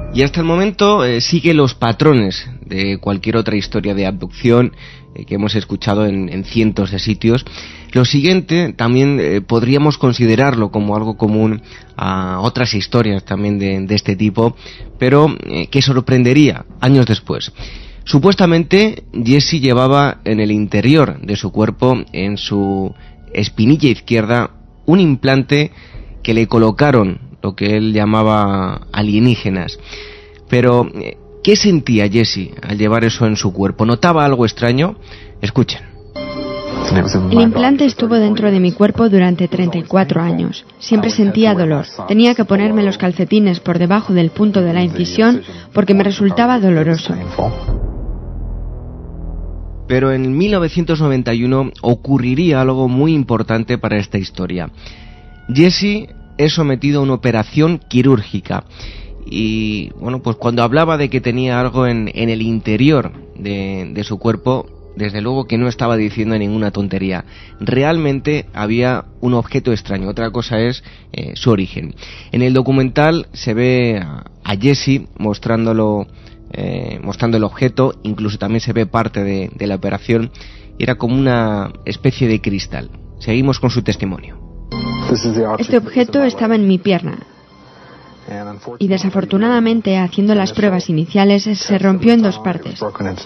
Y hasta el momento sigue los patrones de cualquier otra historia de abducción que hemos escuchado en cientos de sitios. Lo siguiente también podríamos considerarlo como algo común a otras historias también de este tipo, pero que sorprendería años después. Supuestamente Jessie llevaba en el interior de su cuerpo, en su espinilla izquierda, un implante que le colocaron lo que él llamaba alienígenas. Pero, ¿qué sentía Jessie al llevar eso en su cuerpo? ¿Notaba algo extraño? Escuchen. El implante estuvo dentro de mi cuerpo durante 34 años. Siempre sentía dolor. Tenía que ponerme los calcetines por debajo del punto de la incisión porque me resultaba doloroso. Pero en 1991 ocurriría algo muy importante para esta historia. Jessie es sometido a una operación quirúrgica y, bueno, pues cuando hablaba de que tenía algo en el interior de su cuerpo, desde luego que no estaba diciendo ninguna tontería. Realmente había un objeto extraño. Otra cosa es su origen. En el documental se ve a Jessie mostrando el objeto, incluso también se ve parte de la operación. Era como una especie de cristal. Seguimos con su testimonio. Este objeto estaba en mi pierna y desafortunadamente, haciendo las pruebas iniciales, se rompió en dos partes.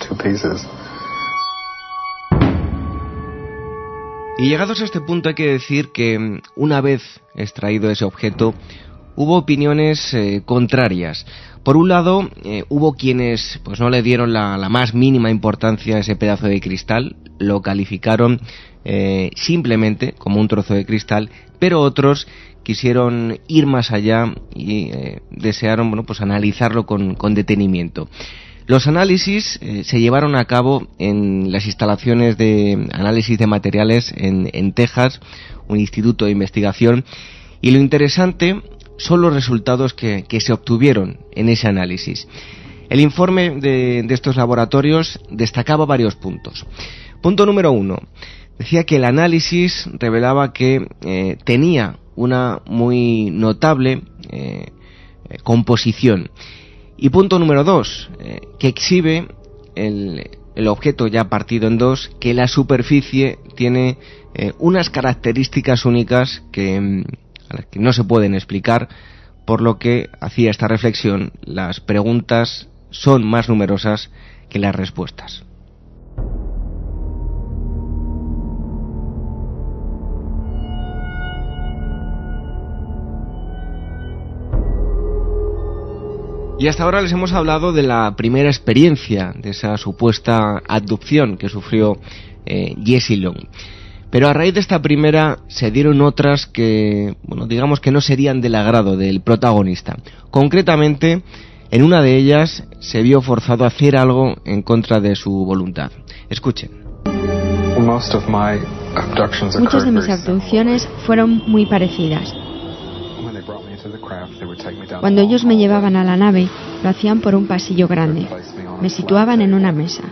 Y llegados a este punto hay que decir que una vez extraído ese objeto hubo opiniones contrarias. Por un lado, hubo quienes pues no le dieron la más mínima importancia a ese pedazo de cristal, lo calificaron simplemente como un trozo de cristal, pero otros quisieron ir más allá y desearon, bueno, pues analizarlo con detenimiento. Los análisis se llevaron a cabo en las instalaciones de análisis de materiales en Texas, un instituto de investigación, y lo interesante son los resultados que se obtuvieron en ese análisis. El informe de estos laboratorios destacaba varios puntos. Punto número 1. Decía que el análisis revelaba que tenía una muy notable composición. Y punto número 2, que exhibe el objeto ya partido en dos, que la superficie tiene unas características únicas que no se pueden explicar, por lo que hacía esta reflexión: las preguntas son más numerosas que las respuestas. Y hasta ahora les hemos hablado de la primera experiencia, de esa supuesta abducción que sufrió Jessie Long. Pero a raíz de esta primera se dieron otras que, bueno, digamos que no serían del agrado del protagonista. Concretamente, en una de ellas se vio forzado a hacer algo en contra de su voluntad. Escuchen. Muchas de mis abducciones fueron muy parecidas. Cuando ellos me llevaban a la nave, lo hacían por un pasillo grande. Me situaban en una mesa.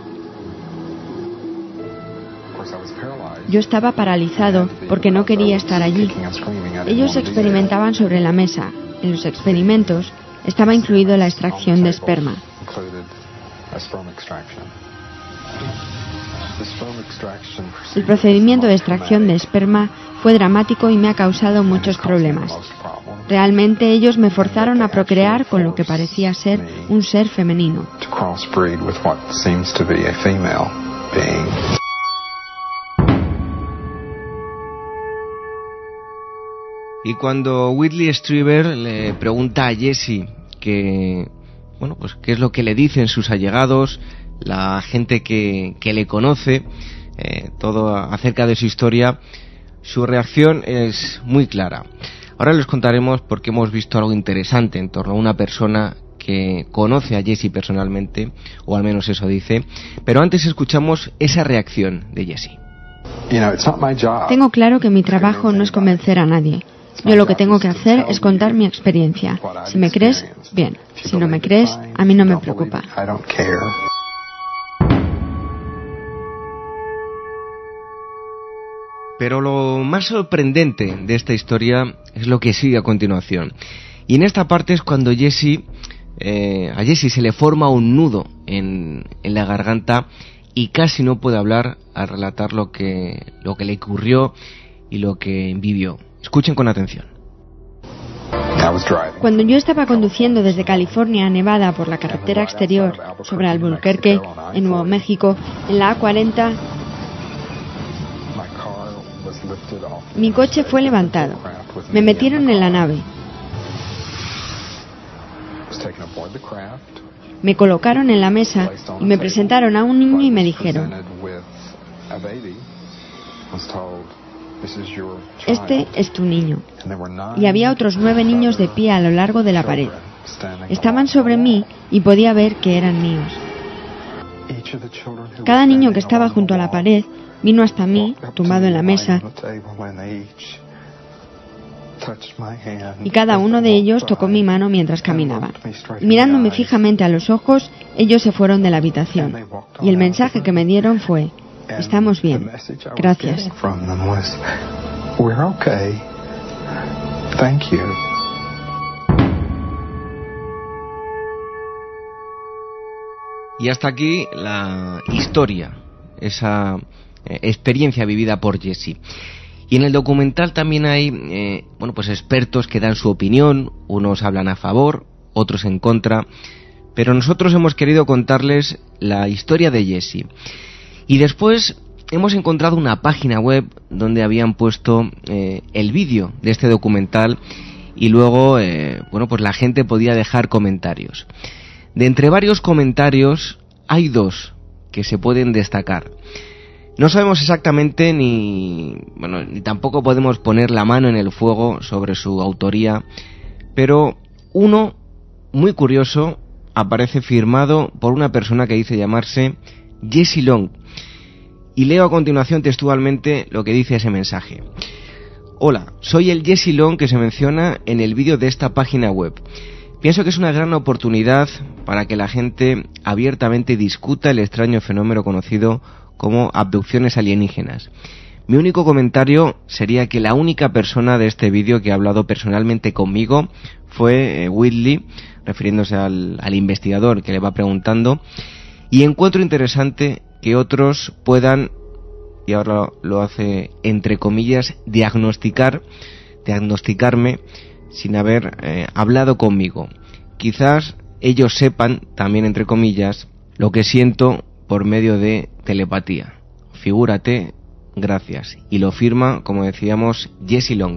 Yo estaba paralizado porque no quería estar allí. Ellos experimentaban sobre la mesa. En los experimentos estaba incluido la extracción de esperma. El procedimiento de extracción de esperma fue dramático y me ha causado muchos problemas. Realmente ellos me forzaron a procrear con lo que parecía ser un ser femenino. Y cuando Whitley Strieber le pregunta a Jessie que, bueno, pues qué es lo que le dicen sus allegados, la gente que le conoce, todo acerca de su historia, su reacción es muy clara. Ahora les contaremos porque hemos visto algo interesante en torno a una persona que conoce a Jessie personalmente, o al menos eso dice, pero antes escuchamos esa reacción de Jessie. Tengo claro que mi trabajo no es convencer a nadie. Yo lo que tengo que hacer es contar mi experiencia. Si me crees, bien. Si no me crees, a mí no me preocupa. Pero lo más sorprendente de esta historia es lo que sigue a continuación. Y en esta parte es cuando Jessie a Jessie se le forma un nudo en la garganta y casi no puede hablar al relatar lo que le ocurrió y lo que vivió. Escuchen con atención. Cuando yo estaba conduciendo desde California a Nevada por la carretera exterior sobre Albuquerque, en Nuevo México, en la A40, mi coche fue levantado. Me metieron en la nave. Me colocaron en la mesa y me presentaron a un niño y me dijeron: este es tu niño. Y había otros 9 niños de pie a lo largo de la pared. Estaban sobre mí y podía ver que eran míos. Cada niño que estaba junto a la pared vino hasta mí, tumbado en la mesa, y cada uno de ellos tocó mi mano mientras caminaba. Mirándome fijamente a los ojos, ellos se fueron de la habitación. Y el mensaje que me dieron fue: estamos bien. Gracias. Y hasta aquí la historia, esa experiencia vivida por Jessie. Y en el documental también hay pues expertos que dan su opinión, unos hablan a favor, otros en contra, pero nosotros hemos querido contarles la historia de Jessie. Y después hemos encontrado una página web donde habían puesto el vídeo de este documental y luego pues la gente podía dejar comentarios. De entre varios comentarios hay 2 que se pueden destacar. No sabemos exactamente ni tampoco podemos poner la mano en el fuego sobre su autoría, pero uno muy curioso aparece firmado por una persona que dice llamarse Jessie Long. Y leo a continuación textualmente lo que dice ese mensaje. Hola, soy el Jessie Long que se menciona en el vídeo de esta página web. Pienso que es una gran oportunidad para que la gente abiertamente discuta el extraño fenómeno conocido como abducciones alienígenas. Mi único comentario sería que la única persona de este vídeo que ha hablado personalmente conmigo fue Whitley, refiriéndose al investigador que le va preguntando, y encuentro interesante que otros puedan, y ahora lo hace entre comillas, diagnosticarme sin haber hablado conmigo. Quizás ellos sepan, también entre comillas, lo que siento por medio de telepatía. Figúrate, gracias. Y lo firma, como decíamos, Jessie Long.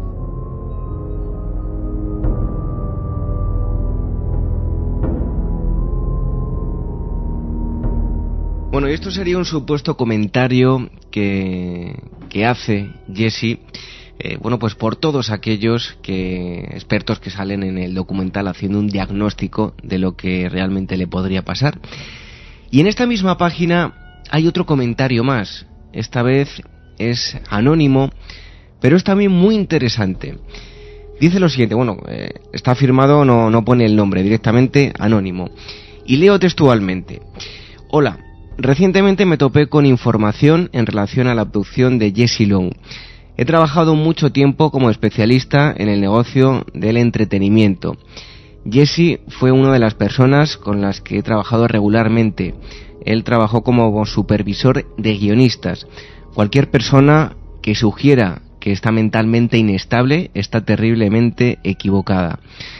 Bueno, y esto sería un supuesto comentario que hace Jessie, pues por todos aquellos expertos que salen en el documental haciendo un diagnóstico de lo que realmente le podría pasar. Y en esta misma página hay otro comentario más. Esta vez es anónimo, pero es también muy interesante. Dice lo siguiente, está firmado, no pone el nombre, directamente anónimo. Y leo textualmente. Hola, recientemente me topé con información en relación a la abducción de Jessie Long. He trabajado mucho tiempo como especialista en el negocio del entretenimiento. Jessie fue una de las personas con las que he trabajado regularmente. Él trabajó como supervisor de guionistas. Cualquier persona que sugiera que está mentalmente inestable está terriblemente equivocada.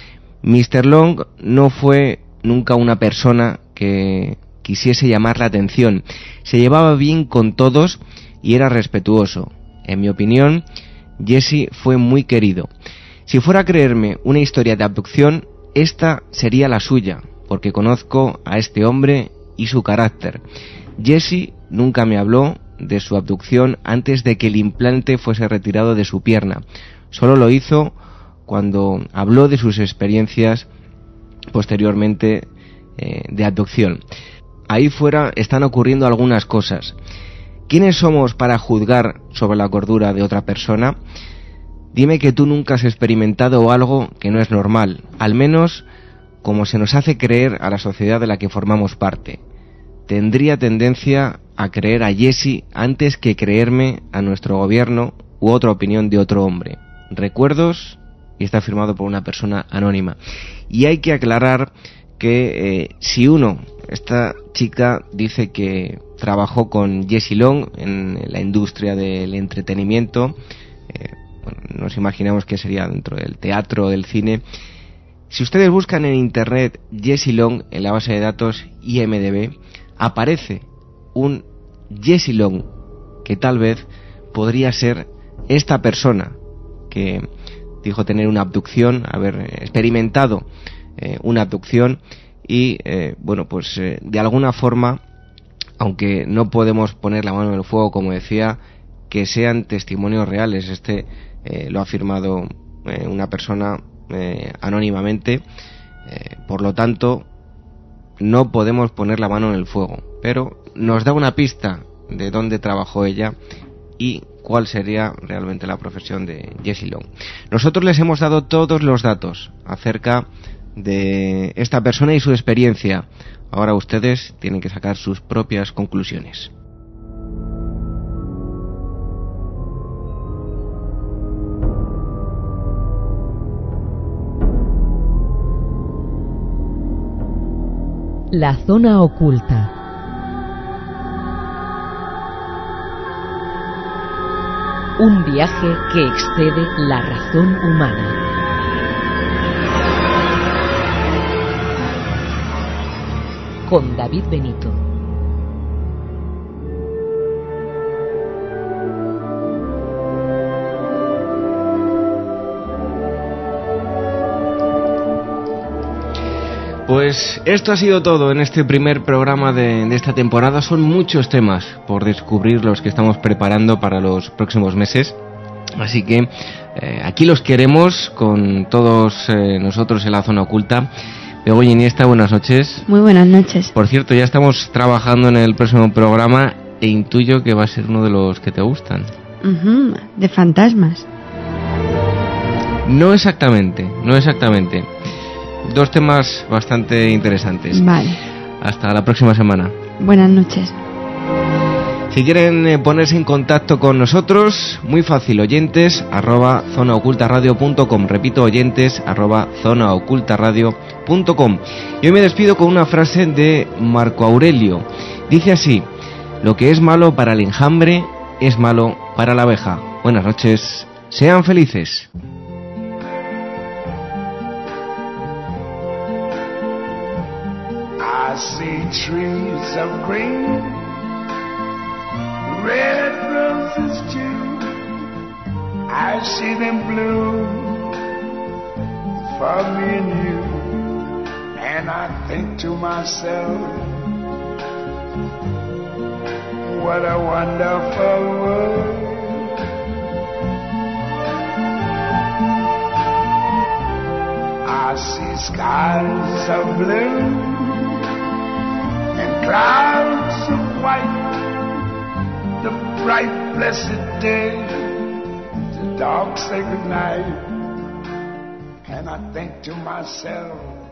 Mr. Long no fue nunca una persona que quisiese llamar la atención. Se llevaba bien con todos y era respetuoso. En mi opinión, Jessie fue muy querido. Si fuera a creerme una historia de abducción, esta sería la suya, porque conozco a este hombre y su carácter. Jessie nunca me habló de su abducción antes de que el implante fuese retirado de su pierna. Solo lo hizo cuando habló de sus experiencias posteriormente de abducción. Ahí fuera están ocurriendo algunas cosas. ¿Quiénes somos para juzgar sobre la cordura de otra persona? Dime que tú nunca has experimentado algo que no es normal, al menos como se nos hace creer a la sociedad de la que formamos parte. Tendría tendencia a creer a Jessie antes que creerme a nuestro gobierno u otra opinión de otro hombre. Recuerdos y está firmado por una persona anónima. Y hay que aclarar que si esta chica dice que trabajó con Jessie Long en la industria del entretenimiento, nos imaginamos que sería dentro del teatro o del cine. Si ustedes buscan en internet Jessie Long en la base de datos IMDb, aparece un Jessie Long que tal vez podría ser esta persona que dijo tener una abducción, haber experimentado una abducción y de alguna forma, aunque no podemos poner la mano en el fuego, como decía, que sean testimonios reales. Lo ha afirmado una persona anónimamente, por lo tanto no podemos poner la mano en el fuego, pero nos da una pista de dónde trabajó ella y cuál sería realmente la profesión de Jessie Long. Nosotros les hemos dado todos los datos acerca de esta persona y su experiencia. Ahora ustedes tienen que sacar sus propias conclusiones. La zona oculta. Un viaje que excede la razón humana. Con David Benito. Pues esto ha sido todo en este primer programa de esta temporada. Son muchos temas por descubrir los que estamos preparando para los próximos meses. Así que aquí los queremos con todos nosotros en la zona oculta. Begoña Iniesta, buenas noches. Muy buenas noches. Por cierto, ya estamos trabajando en el próximo programa e intuyo que va a ser uno de los que te gustan. De fantasmas. No exactamente. Dos temas bastante interesantes. Vale. Hasta la próxima semana. Buenas noches. Si quieren ponerse en contacto con nosotros, muy fácil, oyentes@zonaocultaradio.com. Repito, oyentes@zonaocultaradio.com. Y hoy me despido con una frase de Marco Aurelio. Dice así: lo que es malo para el enjambre es malo para la abeja. Buenas noches, sean felices. I see trees of green, red roses too. I see them bloom for me and you. And I think to myself, what a wonderful world. I see skies of blue and clouds of white, the bright blessed day, the dark sacred night. And I think to myself,